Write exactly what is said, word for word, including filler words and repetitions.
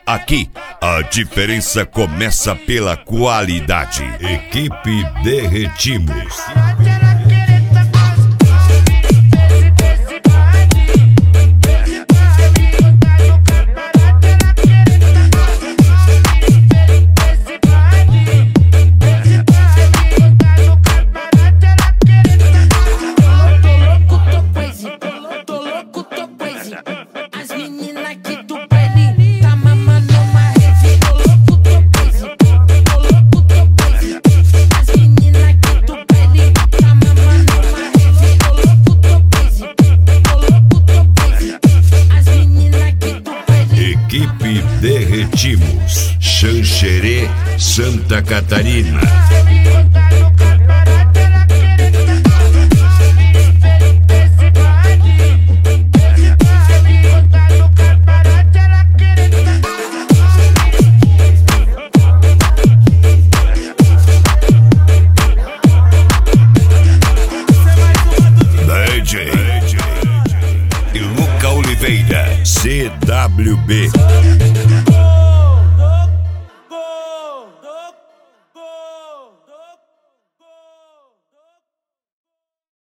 Aqui, a diferença começa pela qualidade. Equipe Derretimos. Equipe Derretimos, Xanxerê, Santa Catarina. D J e Luca Oliveira, C W B.